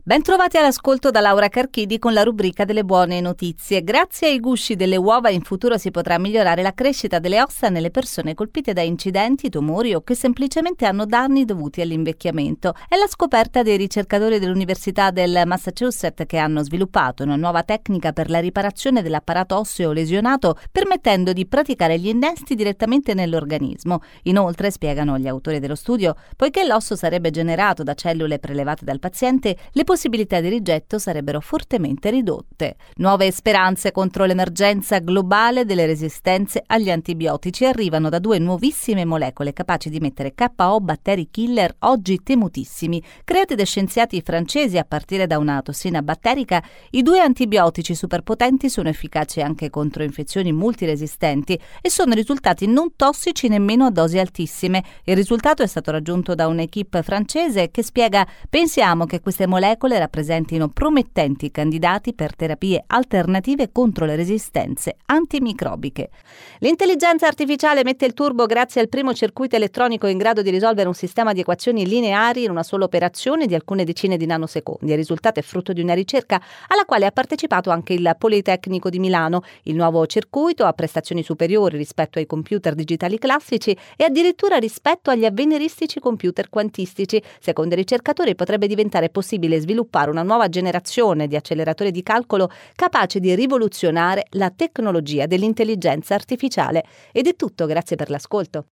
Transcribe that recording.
Bentrovati all'ascolto da Laura Carchidi con la rubrica delle buone notizie. Grazie ai gusci delle uova in futuro si potrà migliorare la crescita delle ossa nelle persone colpite da incidenti, tumori o che semplicemente hanno danni dovuti all'invecchiamento. È la scoperta dei ricercatori dell'Università del Massachusetts che hanno sviluppato una nuova tecnica per la riparazione dell'apparato osseo lesionato, permettendo di praticare gli innesti direttamente nell'organismo. Inoltre, spiegano gli autori dello studio, poiché l'osso sarebbe generato da cellule prelevate dal paziente, le possibilità di rigetto sarebbero fortemente ridotte. Nuove speranze contro l'emergenza globale delle resistenze agli antibiotici arrivano da due nuovissime molecole capaci di mettere KO batteri killer oggi temutissimi. Creati da scienziati francesi a partire da una tossina batterica, i due antibiotici superpotenti sono efficaci anche contro infezioni multiresistenti e sono risultati non tossici nemmeno a dosi altissime. Il risultato è stato raggiunto da un'equipe francese che spiega: pensiamo che queste molecole rappresentino promettenti candidati per terapie alternative contro le resistenze antimicrobiche. L'intelligenza artificiale mette il turbo grazie al primo circuito elettronico in grado di risolvere un sistema di equazioni lineari in una sola operazione di alcune decine di nanosecondi. Il risultato è frutto di una ricerca alla quale ha partecipato anche il Politecnico di Milano. Il nuovo circuito ha prestazioni superiori rispetto ai computer digitali classici e addirittura rispetto agli avveniristici computer quantistici. Secondo i ricercatori potrebbe diventare possibile sviluppare una nuova generazione di acceleratori di calcolo capace di rivoluzionare la tecnologia dell'intelligenza artificiale. Ed è tutto, grazie per l'ascolto.